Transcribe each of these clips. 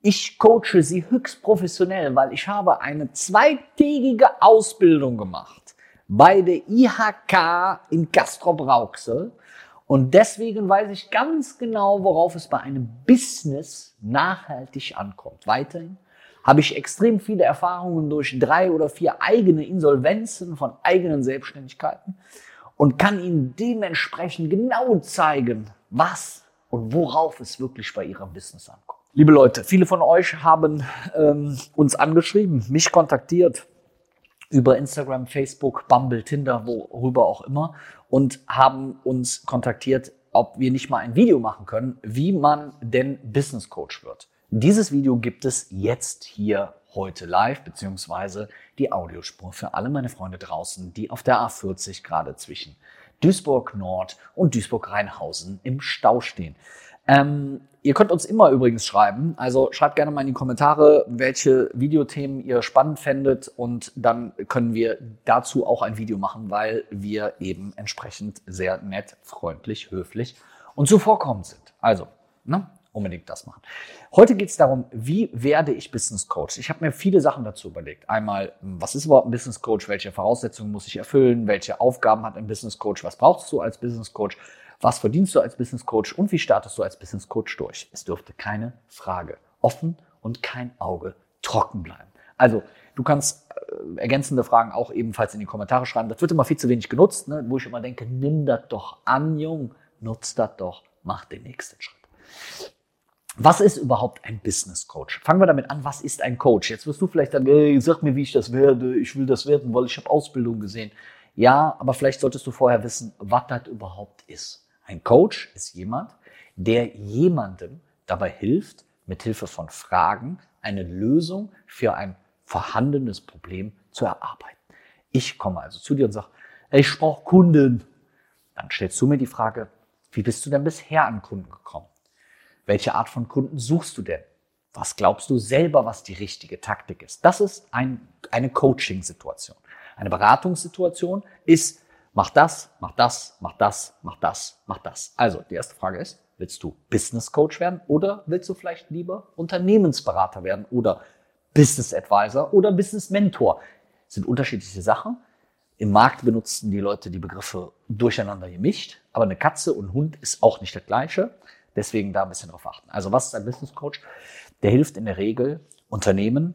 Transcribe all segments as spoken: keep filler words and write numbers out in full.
Ich coache Sie höchst professionell, weil ich habe eine zweitägige Ausbildung gemacht bei der I H K in Castrop-Rauxel. Und deswegen weiß ich ganz genau, worauf es bei einem Business nachhaltig ankommt. Weiterhin habe ich extrem viele Erfahrungen durch drei oder vier eigene Insolvenzen von eigenen Selbstständigkeiten und kann Ihnen dementsprechend genau zeigen, was und worauf es wirklich bei Ihrem Business ankommt. Liebe Leute, viele von euch haben ähm, uns angeschrieben, mich kontaktiert über Instagram, Facebook, Bumble, Tinder, worüber auch immer und haben uns kontaktiert, ob wir nicht mal ein Video machen können, wie man denn Business Coach wird. Dieses Video gibt es jetzt hier heute live, beziehungsweise die Audiospur für alle meine Freunde draußen, die auf der A vierzig gerade zwischen Duisburg Nord und Duisburg-Rheinhausen im Stau stehen. Ähm, ihr könnt uns immer übrigens schreiben, also schreibt gerne mal in die Kommentare, welche Videothemen ihr spannend fändet und dann können wir dazu auch ein Video machen, weil wir eben entsprechend sehr nett, freundlich, höflich und zuvorkommend sind. Also, ne, unbedingt das machen. Heute geht es darum, wie werde ich Business Coach? Ich habe mir viele Sachen dazu überlegt. Einmal, was ist überhaupt ein Business Coach? Welche Voraussetzungen muss ich erfüllen? Welche Aufgaben hat ein Business Coach? Was brauchst du als Business Coach? Was verdienst du als Business Coach und wie startest du als Business Coach durch? Es dürfte keine Frage offen und kein Auge trocken bleiben. Also, du kannst äh, ergänzende Fragen auch ebenfalls in die Kommentare schreiben. Das wird immer viel zu wenig genutzt, ne? Wo ich immer denke, nimm das doch an, Jung, nutz das doch, mach den nächsten Schritt. Was ist überhaupt ein Business Coach? Fangen wir damit an, was ist ein Coach? Jetzt wirst du vielleicht sagen, hey, sag mir, wie ich das werde, ich will das werden, weil ich habe Ausbildung gesehen. Ja, aber vielleicht solltest du vorher wissen, was das überhaupt ist. Ein Coach ist jemand, der jemandem dabei hilft, mit Hilfe von Fragen eine Lösung für ein vorhandenes Problem zu erarbeiten. Ich komme also zu dir und sage, ich brauche Kunden. Dann stellst du mir die Frage, wie bist du denn bisher an Kunden gekommen? Welche Art von Kunden suchst du denn? Was glaubst du selber, was die richtige Taktik ist? Das ist ein, eine Coaching-Situation. Eine Beratungssituation ist, mach das, mach das, mach das, mach das, mach das. Also, die erste Frage ist, willst du Business Coach werden oder willst du vielleicht lieber Unternehmensberater werden oder Business Advisor oder Business Mentor? Das sind unterschiedliche Sachen. Im Markt benutzen die Leute die Begriffe durcheinander gemischt, aber eine Katze und ein Hund ist auch nicht das Gleiche. Deswegen da ein bisschen drauf achten. Also, was ist ein Business Coach? Der hilft in der Regel Unternehmen,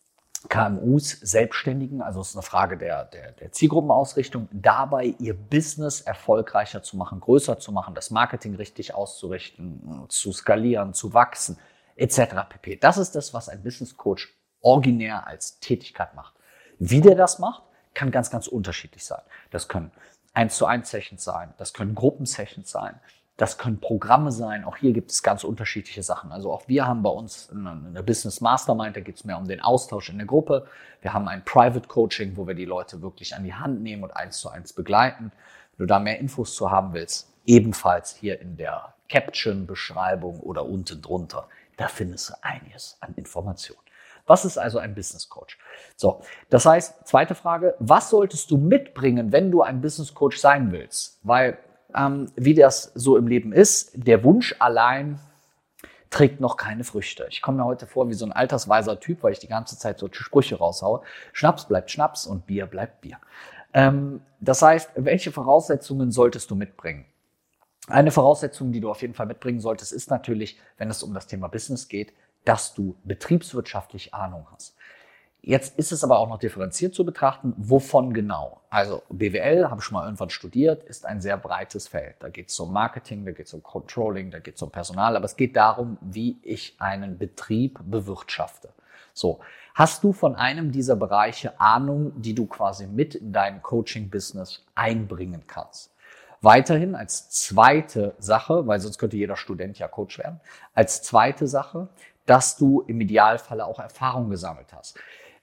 K M Us, Selbstständigen, also es ist eine Frage der, der, der Zielgruppenausrichtung, dabei ihr Business erfolgreicher zu machen, größer zu machen, das Marketing richtig auszurichten, zu skalieren, zu wachsen, et cetera pp. Das ist das, was ein Business Coach originär als Tätigkeit macht. Wie der das macht, kann ganz, ganz unterschiedlich sein. Das können eins zu eins Sessions sein, das können Gruppensessions sein, das können Programme sein. Auch hier gibt es ganz unterschiedliche Sachen. Also auch wir haben bei uns eine Business Mastermind, da geht es mehr um den Austausch in der Gruppe. Wir haben ein Private Coaching, wo wir die Leute wirklich an die Hand nehmen und eins zu eins begleiten. Wenn du da mehr Infos zu haben willst, ebenfalls hier in der Caption-Beschreibung oder unten drunter, da findest du einiges an Informationen. Was ist also ein Business Coach? So, das heißt, zweite Frage, was solltest du mitbringen, wenn du ein Business Coach sein willst? Weil Ähm, wie das so im Leben ist, der Wunsch allein trägt noch keine Früchte. Ich komme mir heute vor wie so ein altersweiser Typ, weil ich die ganze Zeit so Sprüche raushaue. Schnaps bleibt Schnaps und Bier bleibt Bier. Ähm, das heißt, welche Voraussetzungen solltest du mitbringen? Eine Voraussetzung, die du auf jeden Fall mitbringen solltest, ist natürlich, wenn es um das Thema Business geht, dass du betriebswirtschaftlich Ahnung hast. Jetzt ist es aber auch noch differenziert zu betrachten, wovon genau. Also B W L, habe ich schon mal irgendwann studiert, ist ein sehr breites Feld. Da geht es um Marketing, da geht es um Controlling, da geht es um Personal, aber es geht darum, wie ich einen Betrieb bewirtschafte. So, hast du von einem dieser Bereiche Ahnung, die du quasi mit in dein Coaching-Business einbringen kannst? Weiterhin als zweite Sache, weil sonst könnte jeder Student ja Coach werden, als zweite Sache, dass du im Idealfalle auch Erfahrung gesammelt hast.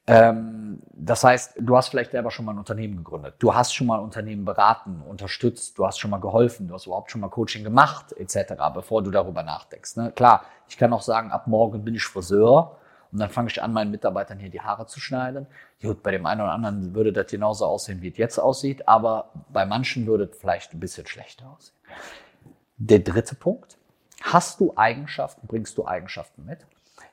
Ähm, das heißt, du hast vielleicht selber schon mal ein Unternehmen gegründet. Du hast schon mal Unternehmen beraten, unterstützt, du hast schon mal geholfen, du hast überhaupt schon mal Coaching gemacht, et cetera, bevor du darüber nachdenkst. Ne? Klar, ich kann auch sagen, ab morgen bin ich Friseur und dann fange ich an, meinen Mitarbeitern hier die Haare zu schneiden. Gut, bei dem einen oder anderen würde das genauso aussehen, wie es jetzt aussieht, aber bei manchen würde es vielleicht ein bisschen schlechter aussehen. Der dritte Punkt, hast du Eigenschaften, bringst du Eigenschaften mit,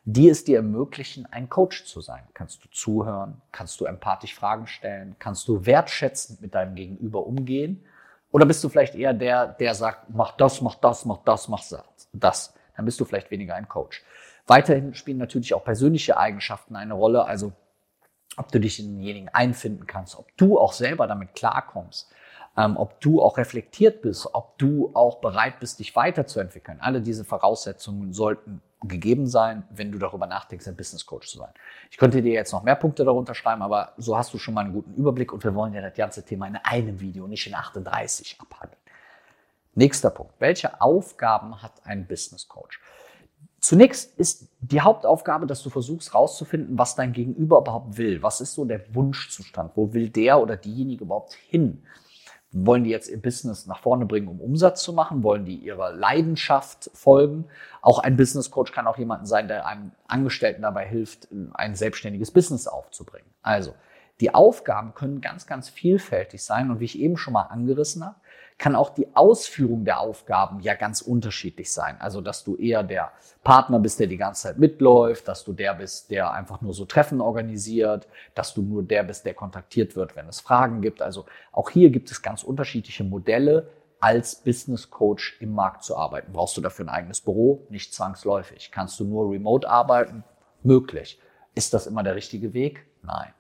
die es dir ermöglichen, ein Coach zu sein. Kannst du zuhören? Kannst du empathisch Fragen stellen? Kannst du wertschätzend mit deinem Gegenüber umgehen? Oder bist du vielleicht eher der, der sagt, mach das, mach das, mach das, mach das. Dann bist du vielleicht weniger ein Coach. Weiterhin spielen natürlich auch persönliche Eigenschaften eine Rolle. Also ob du dich in denjenigen einfinden kannst, ob du auch selber damit klarkommst, ähm, ob du auch reflektiert bist, ob du auch bereit bist, dich weiterzuentwickeln. Alle diese Voraussetzungen sollten gegeben sein, wenn du darüber nachdenkst, ein Business Coach zu sein. Ich könnte dir jetzt noch mehr Punkte darunter schreiben, aber so hast du schon mal einen guten Überblick und wir wollen ja das ganze Thema in einem Video, nicht in achtunddreißig abhandeln. Nächster Punkt. Welche Aufgaben hat ein Business Coach? Zunächst ist die Hauptaufgabe, dass du versuchst herauszufinden, was dein Gegenüber überhaupt will. Was ist so der Wunschzustand? Wo will der oder diejenige überhaupt hin? Wollen die jetzt ihr Business nach vorne bringen, um Umsatz zu machen? Wollen die ihrer Leidenschaft folgen? Auch ein Business Coach kann auch jemand sein, der einem Angestellten dabei hilft, ein selbstständiges Business aufzubringen. Also, die Aufgaben können ganz, ganz vielfältig sein und wie ich eben schon mal angerissen habe, kann auch die Ausführung der Aufgaben ja ganz unterschiedlich sein. Also, dass du eher der Partner bist, der die ganze Zeit mitläuft, dass du der bist, der einfach nur so Treffen organisiert, dass du nur der bist, der kontaktiert wird, wenn es Fragen gibt. Also auch hier gibt es ganz unterschiedliche Modelle, als Business Coach im Markt zu arbeiten. Brauchst du dafür ein eigenes Büro? Nicht zwangsläufig. Kannst du nur remote arbeiten? Möglich. Ist das immer der richtige Weg? Nein.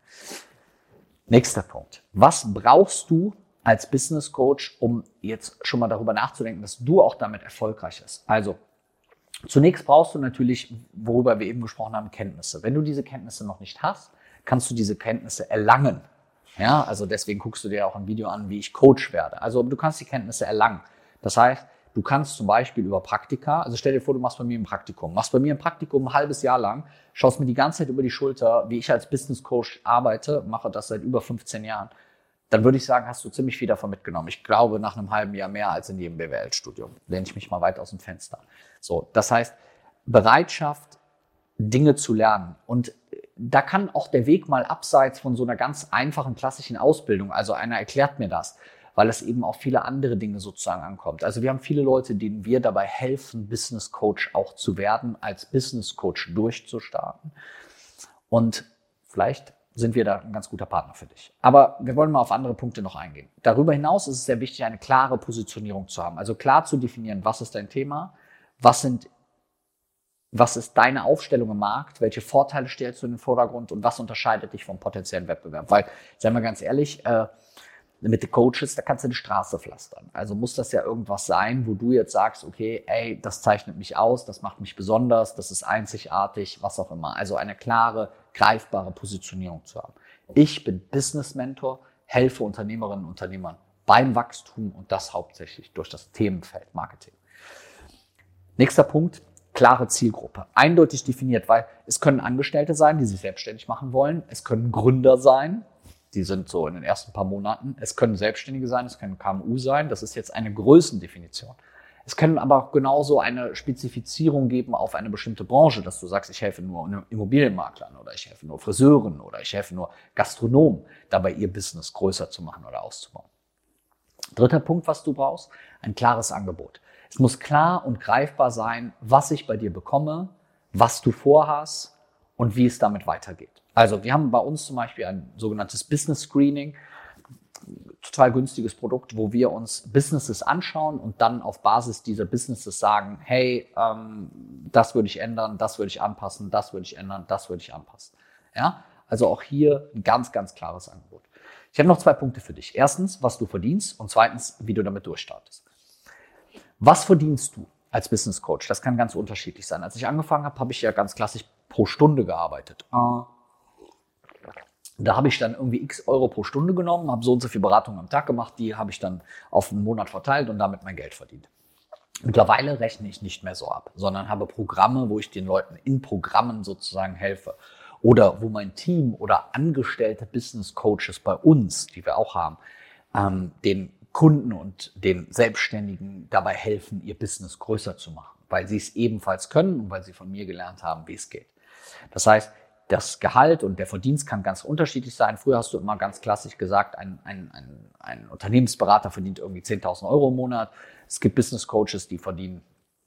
Nächster Punkt. Was brauchst du als Business Coach, um jetzt schon mal darüber nachzudenken, dass du auch damit erfolgreich bist? Also, zunächst brauchst du natürlich, worüber wir eben gesprochen haben, Kenntnisse. Wenn du diese Kenntnisse noch nicht hast, kannst du diese Kenntnisse erlangen. Ja, also deswegen guckst du dir auch ein Video an, wie ich Coach werde. Also du kannst die Kenntnisse erlangen. Das heißt, du kannst zum Beispiel über Praktika, also stell dir vor, du machst bei mir ein Praktikum, machst bei mir ein Praktikum ein halbes Jahr lang, schaust mir die ganze Zeit über die Schulter, wie ich als Business Coach arbeite, mache das seit über fünfzehn Jahren. Dann würde ich sagen, hast du ziemlich viel davon mitgenommen. Ich glaube, nach einem halben Jahr mehr als in jedem B W L-Studium. Lehne ich mich mal weit aus dem Fenster. So, das heißt, Bereitschaft, Dinge zu lernen. Und da kann auch der Weg mal abseits von so einer ganz einfachen klassischen Ausbildung, also einer erklärt mir das, weil es eben auf viele andere Dinge sozusagen ankommt. Also wir haben viele Leute, denen wir dabei helfen, Business Coach auch zu werden, als Business Coach durchzustarten. Und vielleicht sind wir da ein ganz guter Partner für dich. Aber wir wollen mal auf andere Punkte noch eingehen. Darüber hinaus ist es sehr wichtig, eine klare Positionierung zu haben. Also klar zu definieren, was ist dein Thema, was sind, was ist deine Aufstellung im Markt, welche Vorteile stellst du in den Vordergrund und was unterscheidet dich vom potenziellen Wettbewerb. Weil, seien wir ganz ehrlich, äh, mit den Coaches, da kannst du die Straße pflastern. Also muss das ja irgendwas sein, wo du jetzt sagst, okay, ey, das zeichnet mich aus, das macht mich besonders, das ist einzigartig, was auch immer. Also eine klare, greifbare Positionierung zu haben. Ich bin Business Mentor, helfe Unternehmerinnen und Unternehmern beim Wachstum und das hauptsächlich durch das Themenfeld Marketing. Nächster Punkt, klare Zielgruppe. Eindeutig definiert, weil es können Angestellte sein, die sich selbstständig machen wollen. Es können Gründer sein, die sind so in den ersten paar Monaten. Es können Selbstständige sein, es können K M U sein. Das ist jetzt eine Größendefinition. Es können aber auch genauso eine Spezifizierung geben auf eine bestimmte Branche, dass du sagst, ich helfe nur Immobilienmaklern oder ich helfe nur Friseuren oder ich helfe nur Gastronomen, dabei ihr Business größer zu machen oder auszubauen. Dritter Punkt, was du brauchst, ein klares Angebot. Es muss klar und greifbar sein, was ich bei dir bekomme, was du vorhast und wie es damit weitergeht. Also wir haben bei uns zum Beispiel ein sogenanntes Business Screening, total günstiges Produkt, wo wir uns Businesses anschauen und dann auf Basis dieser Businesses sagen, hey, ähm, das würde ich ändern, das würde ich anpassen, das würde ich ändern, das würde ich anpassen. Ja, also auch hier ein ganz, ganz klares Angebot. Ich habe noch zwei Punkte für dich. Erstens, was du verdienst und zweitens, wie du damit durchstartest. Was verdienst du als Business Coach? Das kann ganz unterschiedlich sein. Als ich angefangen habe, habe ich ja ganz klassisch pro Stunde gearbeitet. Da habe ich dann irgendwie x Euro pro Stunde genommen, habe so und so viel Beratungen am Tag gemacht, die habe ich dann auf einen Monat verteilt und damit mein Geld verdient. Mittlerweile rechne ich nicht mehr so ab, sondern habe Programme, wo ich den Leuten in Programmen sozusagen helfe. Oder wo mein Team oder angestellte Business Coaches bei uns, die wir auch haben, ähm, den Kunden und den Selbstständigen dabei helfen, ihr Business größer zu machen, weil sie es ebenfalls können und weil sie von mir gelernt haben, wie es geht. Das heißt, das Gehalt und der Verdienst kann ganz unterschiedlich sein. Früher hast du immer ganz klassisch gesagt, ein, ein, ein, ein Unternehmensberater verdient irgendwie zehntausend Euro im Monat. Es gibt Business Coaches, die verdienen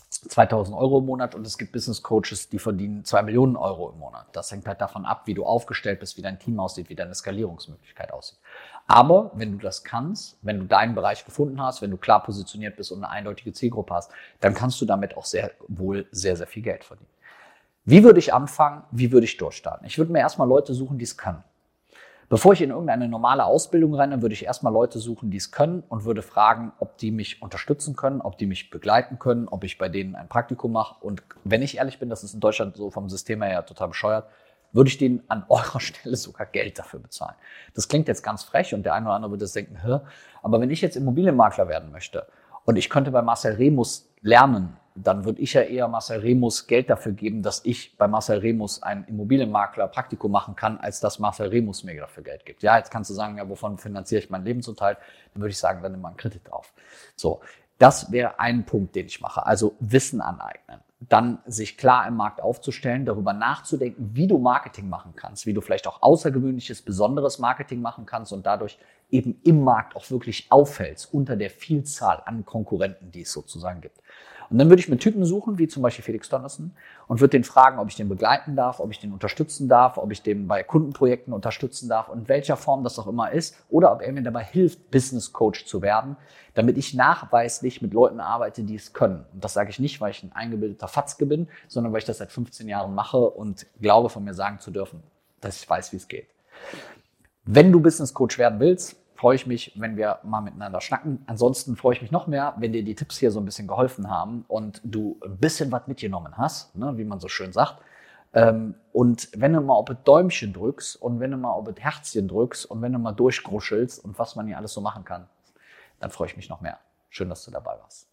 zweitausend Euro im Monat und es gibt Business Coaches, die verdienen zwei Millionen Euro im Monat. Das hängt halt davon ab, wie du aufgestellt bist, wie dein Team aussieht, wie deine Skalierungsmöglichkeit aussieht. Aber wenn du das kannst, wenn du deinen Bereich gefunden hast, wenn du klar positioniert bist und eine eindeutige Zielgruppe hast, dann kannst du damit auch sehr wohl sehr, sehr viel Geld verdienen. Wie würde ich anfangen? Wie würde ich durchstarten? Ich würde mir erstmal Leute suchen, die es können. Bevor ich in irgendeine normale Ausbildung renne, würde ich erstmal Leute suchen, die es können und würde fragen, ob die mich unterstützen können, ob die mich begleiten können, ob ich bei denen ein Praktikum mache. Und wenn ich ehrlich bin, das ist in Deutschland so vom System her ja total bescheuert, würde ich denen an eurer Stelle sogar Geld dafür bezahlen. Das klingt jetzt ganz frech und der eine oder andere würde das denken, hä? Aber wenn ich jetzt Immobilienmakler werden möchte und ich könnte bei Marcel Remus lernen, dann würde ich ja eher Marcel Remus Geld dafür geben, dass ich bei Marcel Remus ein Immobilienmakler Praktikum machen kann, als dass Marcel Remus mir dafür Geld gibt. Ja, jetzt kannst du sagen, ja, wovon finanziere ich meinen Lebensunterhalt? Dann würde ich sagen, dann nimm mal einen Kredit auf. So, das wäre ein Punkt, den ich mache. Also Wissen aneignen. Dann sich klar im Markt aufzustellen, darüber nachzudenken, wie du Marketing machen kannst, wie du vielleicht auch außergewöhnliches, besonderes Marketing machen kannst und dadurch eben im Markt auch wirklich auffällst unter der Vielzahl an Konkurrenten, die es sozusagen gibt. Und dann würde ich mir Typen suchen, wie zum Beispiel Felix Dönnerson, und würde den fragen, ob ich den begleiten darf, ob ich den unterstützen darf, ob ich den bei Kundenprojekten unterstützen darf und in welcher Form das auch immer ist, oder ob er mir dabei hilft, Business Coach zu werden, damit ich nachweislich mit Leuten arbeite, die es können. Und das sage ich nicht, weil ich ein eingebildeter Fatzke bin, sondern weil ich das seit fünfzehn Jahren mache und glaube, von mir sagen zu dürfen, dass ich weiß, wie es geht. Wenn du Business Coach werden willst, freue ich mich, wenn wir mal miteinander schnacken. Ansonsten freue ich mich noch mehr, wenn dir die Tipps hier so ein bisschen geholfen haben und du ein bisschen was mitgenommen hast, ne, wie man so schön sagt. Ähm, und wenn du mal auf das Däumchen drückst und wenn du mal auf das Herzchen drückst und wenn du mal durchgruschelst und was man hier alles so machen kann, dann freue ich mich noch mehr. Schön, dass du dabei warst.